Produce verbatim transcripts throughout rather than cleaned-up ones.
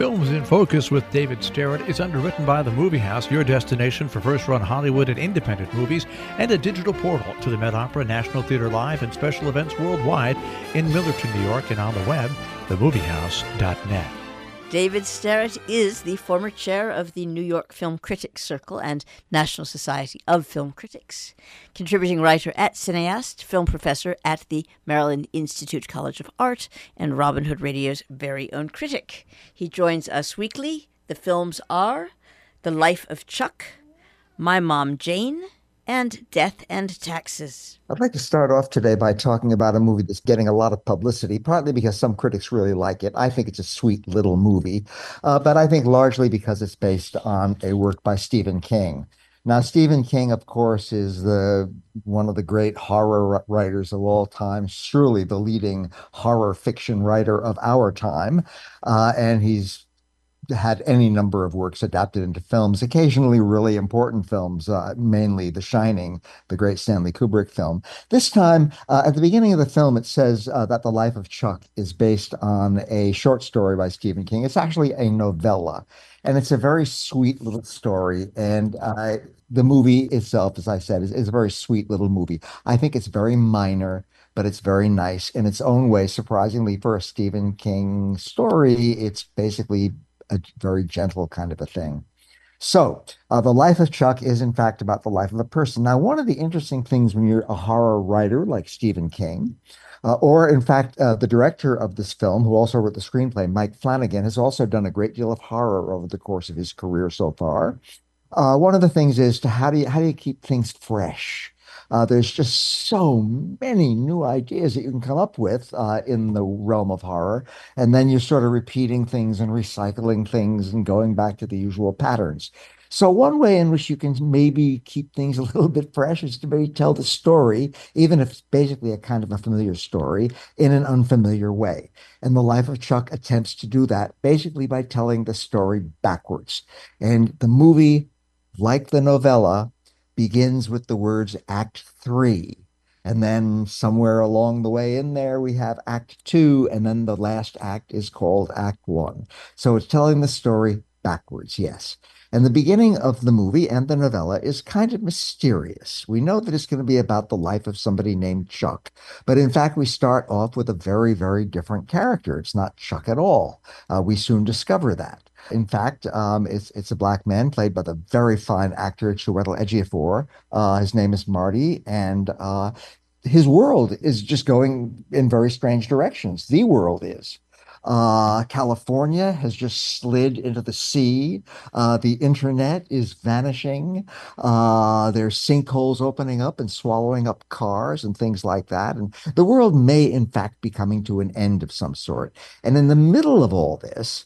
Films in Focus with David Starrett is underwritten by The Movie House, your destination for first-run Hollywood and independent movies, and a digital portal to the Met Opera, National Theater Live, and special events worldwide in Millerton, New York, and on the web, the movie house dot net. David Starrett is the former chair of the New York Film Critics Circle and National Society of Film Critics, contributing writer at Cineast, film professor at the Maryland Institute College of Art, and Robin Hood Radio's very own critic. He joins us weekly. The films are The Life of Chuck, My Mom Jane, and Death and Taxes. I'd like to start off today by talking about a movie that's getting a lot of publicity, partly because some critics really like it. I think it's a sweet little movie, uh, but I think largely because it's based on a work by Stephen King. Now, Stephen King, of course, is the one of the great horror writers of all time, surely the leading horror fiction writer of our time, uh, and he's had any number of works adapted into films, occasionally really important films, uh, mainly The Shining, the great Stanley Kubrick film. This time, uh, at the beginning of the film, it says uh, that The Life of Chuck is based on a short story by Stephen King. It's actually a novella, and it's a very sweet little story. And uh, the movie itself, as I said, is, is a very sweet little movie. I think it's very minor, but it's very nice in its own way. Surprisingly, for a Stephen King story, it's basically a very gentle kind of a thing. So uh, The Life of Chuck is, in fact, about the life of a person. Now, one of the interesting things when you're a horror writer like Stephen King, uh, or, in fact, uh, the director of this film, who also wrote the screenplay, Mike Flanagan, has also done a great deal of horror over the course of his career so far. Uh, one of the things is to how do you, how do you keep things fresh? Uh, there's just so many new ideas that you can come up with uh, in the realm of horror. And then you're sort of repeating things and recycling things and going back to the usual patterns. So one way in which you can maybe keep things a little bit fresh is to maybe tell the story, even if it's basically a kind of a familiar story, in an unfamiliar way. And The Life of Chuck attempts to do that basically by telling the story backwards. And the movie, like the novella, begins with the words Act Three. And then somewhere along the way in there, we have Act Two, and then the last act is called Act One. So it's telling the story backwards, yes. And the beginning of the movie and the novella is kind of mysterious. We know that it's going to be about the life of somebody named Chuck, but in fact, we start off with a very, very different character. It's not Chuck at all. Uh, we soon discover that. In fact, um, it's it's a black man played by the very fine actor Chiwetel Ejiofor. Uh, his name is Marty, and uh, his world is just going in very strange directions. The world is. Uh, California has just slid into the sea. Uh, the internet is vanishing. Uh, there's sinkholes opening up and swallowing up cars and things like that. And the world may, in fact, be coming to an end of some sort. And in the middle of all this,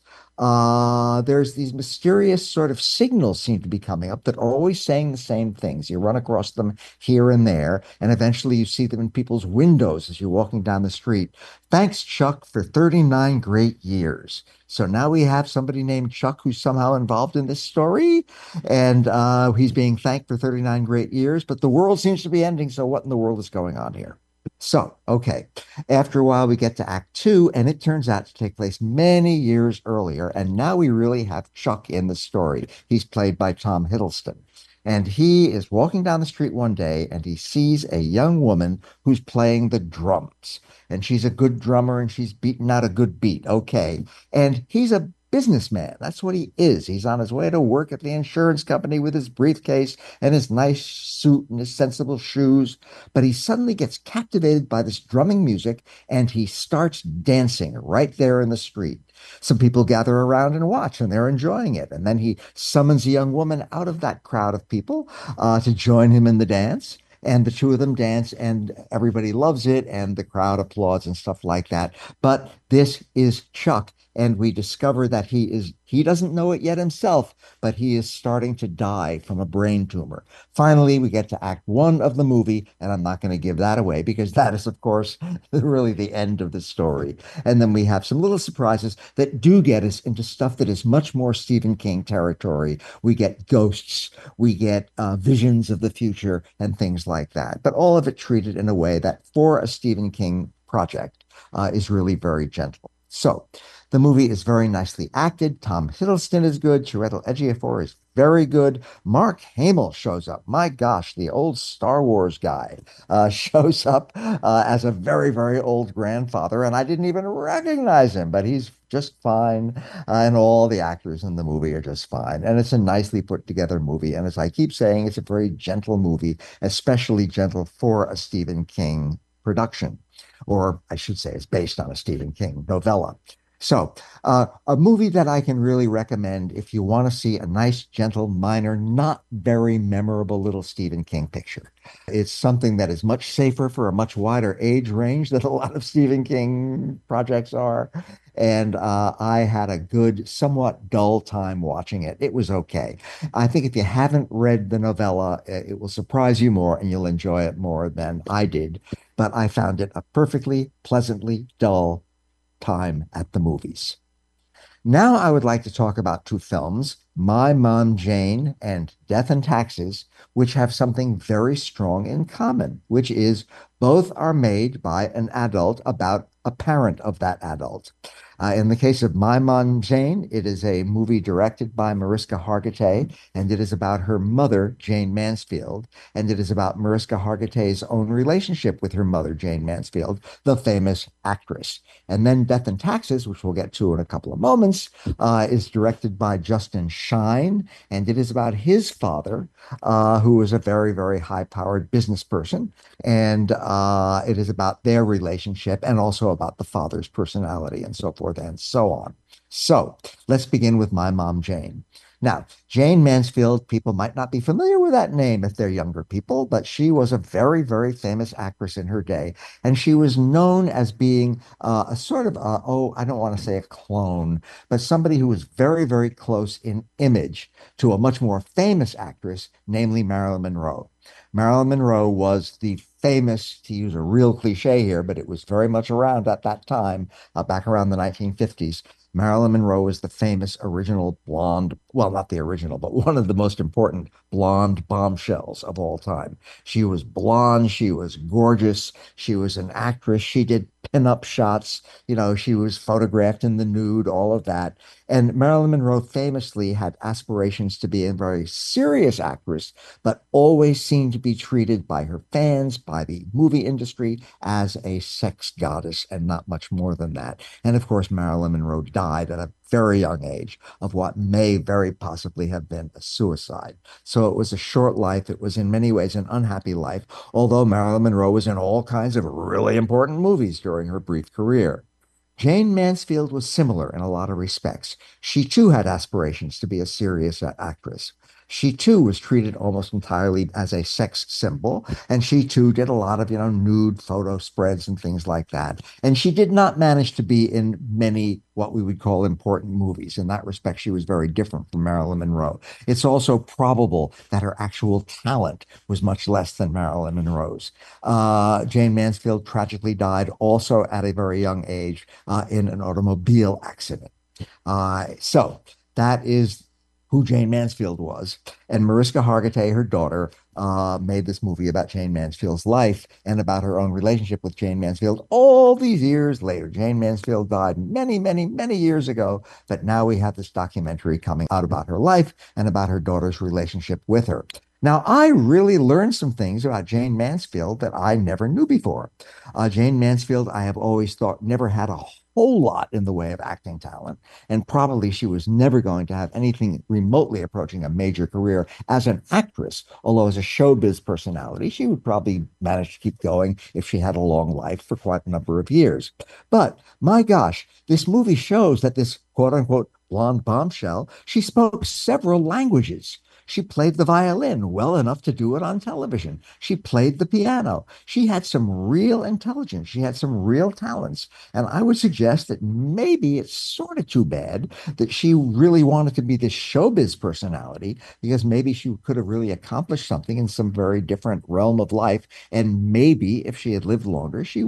Uh, there's these mysterious sort of signals seem to be coming up that are always saying the same things. You run across them here and there, and eventually you see them in people's windows as you're walking down the street. Thanks, Chuck, for thirty-nine great years. So now we have somebody named Chuck who's somehow involved in this story, and uh, he's being thanked for thirty-nine great years, but the world seems to be ending, so what in the world is going on here? So, okay, after a while we get to Act Two, and it turns out to take place many years earlier, and now we really have Chuck in the story. He's played by Tom Hiddleston, and he is walking down the street one day, and he sees a young woman who's playing the drums, and she's a good drummer, and she's beating out a good beat, okay, and he's a businessman. That's what he is. He's on his way to work at the insurance company with his briefcase and his nice suit and his sensible shoes. But he suddenly gets captivated by this drumming music and he starts dancing right there in the street. Some people gather around and watch, and they're enjoying it. And then he summons a young woman out of that crowd of people uh, to join him in the dance. And the two of them dance, and everybody loves it, and the crowd applauds and stuff like that. But this is Chuck, and we discover that he is, he doesn't know it yet himself, but he is starting to die from a brain tumor. Finally, we get to Act One of the movie, and I'm not going to give that away because that is, of course, really the end of the story. And then we have some little surprises that do get us into stuff that is much more Stephen King territory. We get ghosts, we get uh, visions of the future, and things like that. But all of it treated in a way that, for a Stephen King project, uh, is really very gentle. So, The movie is very nicely acted. Tom Hiddleston is good. Chiwetel Ejiofor is very good. Mark Hamill shows up. My gosh, the old Star Wars guy uh, shows up uh, as a very, very old grandfather, and I didn't even recognize him, but he's just fine. Uh, and all the actors in the movie are just fine. And it's a nicely put together movie. And as I keep saying, it's a very gentle movie, especially gentle for a Stephen King production. Or I should say it's based on a Stephen King novella. So, uh, a movie that I can really recommend if you want to see a nice, gentle, minor, not very memorable little Stephen King picture. It's something that is much safer for a much wider age range than a lot of Stephen King projects are. And uh, I had a good, somewhat dull time watching it. It was okay. I think if you haven't read the novella, it will surprise you more and you'll enjoy it more than I did. But I found it a perfectly, pleasantly dull time at the movies. Now I would like to talk about two films, My Mom Jane and Death and Taxes, which have something very strong in common, which is both are made by an adult about a parent of that adult. Uh, in the case of My Mom Jane, it is a movie directed by Mariska Hargitay, and it is about her mother, Jane Mansfield, and it is about Mariska Hargitay's own relationship with her mother, Jane Mansfield, the famous actress. And then Death and Taxes, which we'll get to in a couple of moments, uh, is directed by Justin Shine, and it is about his father, uh, who is a very, very high-powered business person, and uh, it is about their relationship and also about the father's personality and so forth and so on. So let's begin with My Mom Jane. Now, Jane Mansfield, people might not be familiar with that name if they're younger people, but she was a very, very famous actress in her day. And she was known as being uh, a sort of, uh, oh, I don't want to say a clone, but somebody who was very, very close in image to a much more famous actress, namely Marilyn Monroe. Marilyn Monroe was the famous, to use a real cliche here, but it was very much around at that time, uh, back around the nineteen fifties. Marilyn Monroe was the famous original blonde, well, not the original, but one of the most important blonde bombshells of all time. She was blonde. She was gorgeous. She was an actress. She did pin-up shots. You know, she was photographed in the nude, all of that. And Marilyn Monroe famously had aspirations to be a very serious actress, but always seemed to be treated by her fans, by the movie industry, as a sex goddess and not much more than that. And of course, Marilyn Monroe died at a very young age of what may very possibly have been a suicide. So it was a short life. It was in many ways an unhappy life, although Marilyn Monroe was in all kinds of really important movies during her brief career. Jane Mansfield was similar in a lot of respects. She too had aspirations to be a serious actress. She too was treated almost entirely as a sex symbol, and she too did a lot of, you know, nude photo spreads and things like that. And she did not manage to be in many what we would call important movies. In that respect, she was very different from Marilyn Monroe. It's also probable that her actual talent was much less than Marilyn Monroe's. Uh, Jane Mansfield tragically died also at a very young age uh, in an automobile accident. Uh, so that is who Jane Mansfield was. And Mariska Hargitay, her daughter, uh, made this movie about Jane Mansfield's life and about her own relationship with Jane Mansfield all these years later. Jane Mansfield died many, many, many years ago, but now we have this documentary coming out about her life and about her daughter's relationship with her. Now, I really learned some things about Jane Mansfield that I never knew before. Uh, Jane Mansfield, I have always thought, never had a whole lot in the way of acting talent, and probably she was never going to have anything remotely approaching a major career as an actress, although as a showbiz personality, she would probably manage to keep going if she had a long life for quite a number of years. But my gosh, this movie shows that this quote-unquote blonde bombshell, she spoke several languages. She played the violin well enough to do it on television. She played the piano. She had some real intelligence. She had some real talents. And I would suggest that maybe it's sort of too bad that she really wanted to be this showbiz personality, because maybe she could have really accomplished something in some very different realm of life. And maybe if she had lived longer, she would have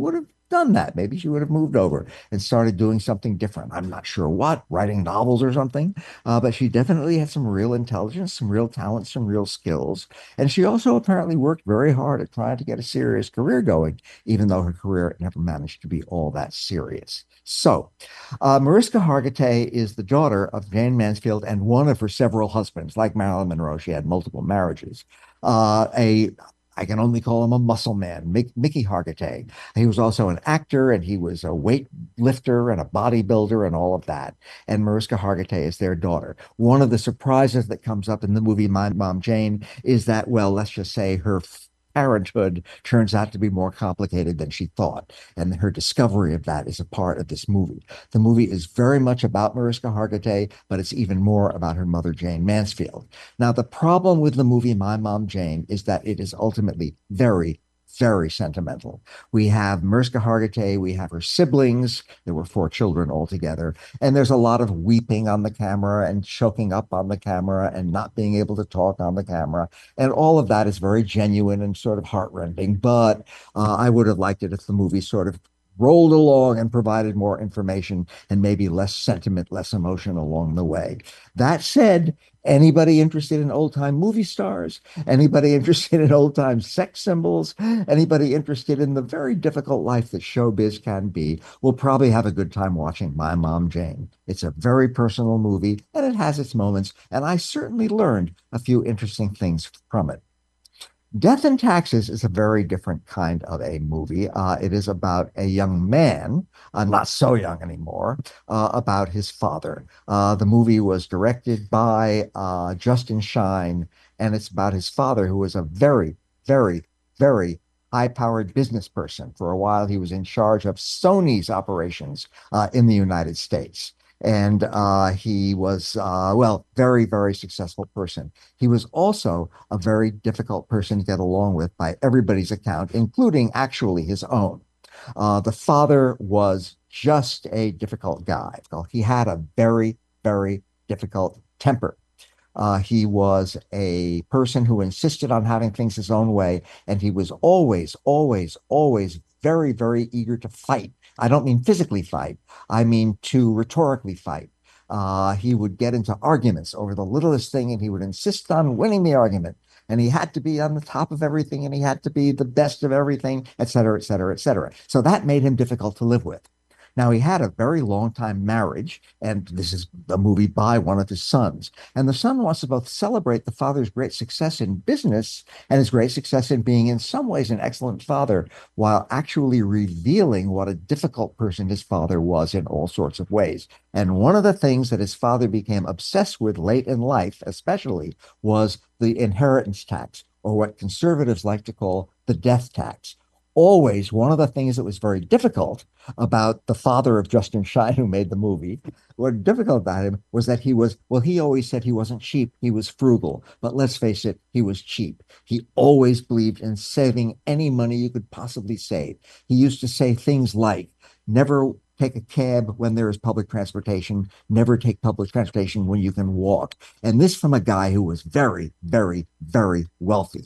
done that. Maybe she would have moved over and started doing something different. I'm not sure what, writing novels or something. Uh, but she definitely had some real intelligence, some real talent, some real skills. And she also apparently worked very hard at trying to get a serious career going, even though her career never managed to be all that serious. So, uh, Mariska Hargitay is the daughter of Jane Mansfield and one of her several husbands. Like Marilyn Monroe, she had multiple marriages. Uh, a I can only call him a muscle man, Mick, Mickey Hargitay. He was also an actor, and he was a weight lifter and a bodybuilder and all of that. And Mariska Hargitay is their daughter. One of the surprises that comes up in the movie My Mom Jane is that, well, let's just say her parenthood turns out to be more complicated than she thought. And her discovery of that is a part of this movie. The movie is very much about Mariska Hargitay, but it's even more about her mother, Jane Mansfield. Now, the problem with the movie My Mom Jane is that it is ultimately very, very sentimental. We have Mariska Hargitay, we have her siblings. There were four children altogether. And there's a lot of weeping on the camera and choking up on the camera and not being able to talk on the camera. And all of that is very genuine and sort of heartrending. But uh, I would have liked it if the movie sort of rolled along and provided more information and maybe less sentiment, less emotion along the way. That said, anybody interested in old time movie stars, anybody interested in old time sex symbols, anybody interested in the very difficult life that showbiz can be, will probably have a good time watching My Mom Jane. It's a very personal movie and it has its moments, and I certainly learned a few interesting things from it. Death and Taxes is a very different kind of a movie. Uh, it is about a young man, uh, not so young anymore, uh, about his father. Uh, the movie was directed by uh, Justin Shine, and it's about his father, who was a very, very, very high-powered business person. For a while, he was in charge of Sony's operations uh, in the United States. And uh, he was, uh, well, very, very successful person. He was also a very difficult person to get along with by everybody's account, including actually his own. Uh, the father was just a difficult guy. He had a very, very difficult temper. Uh, he was a person who insisted on having things his own way, and he was always, always, always very, very eager to fight. I don't mean physically fight. I mean to rhetorically fight. Uh, he would get into arguments over the littlest thing, and he would insist on winning the argument. And he had to be on the top of everything, and he had to be the best of everything, et cetera, et cetera, et cetera. So that made him difficult to live with. Now, he had a very long time marriage, and this is a movie by one of his sons. And the son wants to both celebrate the father's great success in business and his great success in being in some ways an excellent father, while actually revealing what a difficult person his father was in all sorts of ways. And one of the things that his father became obsessed with late in life, especially, was the inheritance tax, or what conservatives like to call the death tax. Always, one of the things that was very difficult about the father of Justin Shine, who made the movie, what difficult about him was that he was, well, he always said he wasn't cheap, he was frugal. But let's face it, he was cheap. He always believed in saving any money you could possibly save. He used to say things like, never take a cab when there is public transportation, never take public transportation when you can walk. And this from a guy who was very, very, very wealthy.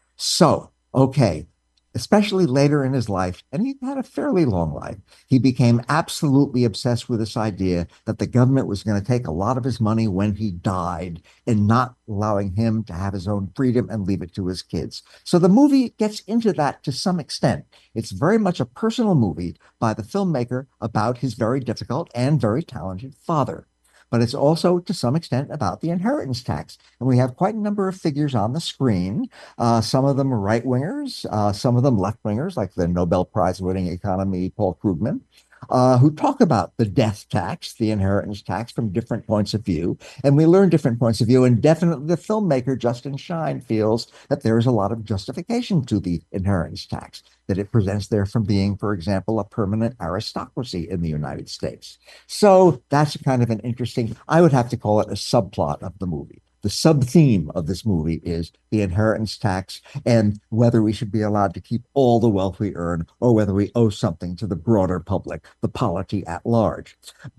So, okay. Especially later in his life, and he had a fairly long life, he became absolutely obsessed with this idea that the government was going to take a lot of his money when he died and not allowing him to have his own freedom and leave it to his kids. So the movie gets into that to some extent. It's very much a personal movie by the filmmaker about his very difficult and very talented father. But it's also, to some extent, about the inheritance tax. And we have quite a number of figures on the screen. Uh, some of them are right-wingers, uh, some of them left-wingers, like the Nobel Prize-winning economy Paul Krugman, uh, who talk about the death tax, the inheritance tax, from different points of view. And we learn different points of view. And definitely the filmmaker, Justin Shine, feels that there is a lot of justification to the inheritance tax, that it presents there from being, for example, a permanent aristocracy in the United States. So that's kind of an interesting, I would have to call it a subplot of the movie. The sub-theme of this movie is the inheritance tax and whether we should be allowed to keep all the wealth we earn or whether we owe something to the broader public, the polity at large. But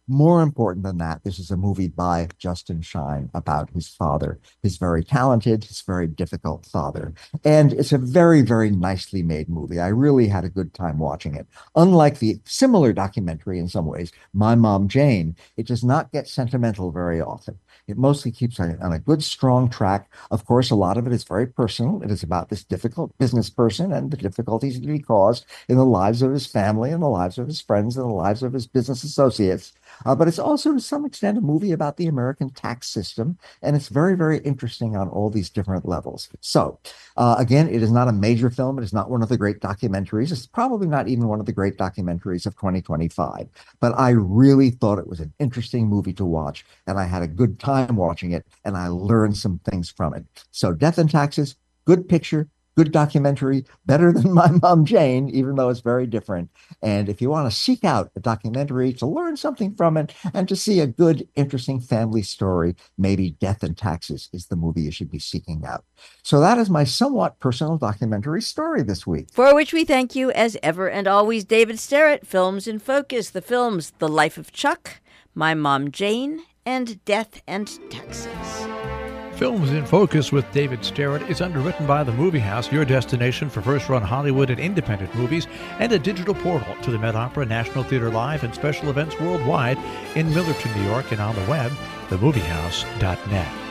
More important than that, this is a movie by Justin Shine about his father, his very talented, his very difficult father. And it's a very, very nicely made movie. I really had a good time watching it. Unlike the similar documentary in some ways, My Mom Jane, it does not get sentimental very often. It mostly keeps on a good, strong track. Of course, a lot of it is very personal. It is about this difficult business person and the difficulties that he caused in the lives of his family and the lives of his friends and the lives of his business associates. Uh, but it's also, to some extent, a movie about the American tax system, and it's very, very interesting on all these different levels. So, uh, again, it is not a major film. It is not one of the great documentaries. It's probably not even one of the great documentaries of twenty twenty-five. But I really thought it was an interesting movie to watch, and I had a good time watching it, and I learned some things from it. So, Death and Taxes, good picture, good documentary, better than My Mom Jane, even though it's very different. And if you want to seek out a documentary to learn something from it and to see a good, interesting family story, maybe Death and Taxes is the movie you should be seeking out. So that is my somewhat personal documentary story this week. For which we thank you as ever and always, David Sterrett. Films in Focus, the films The Life of Chuck, My Mom Jane, and Death and Taxes. Films in Focus with David Sterrett is underwritten by The Movie House, your destination for first-run Hollywood and independent movies, and a digital portal to the Met Opera, National Theater Live, and special events worldwide in Millerton, New York, and on the web, the movie house dot net.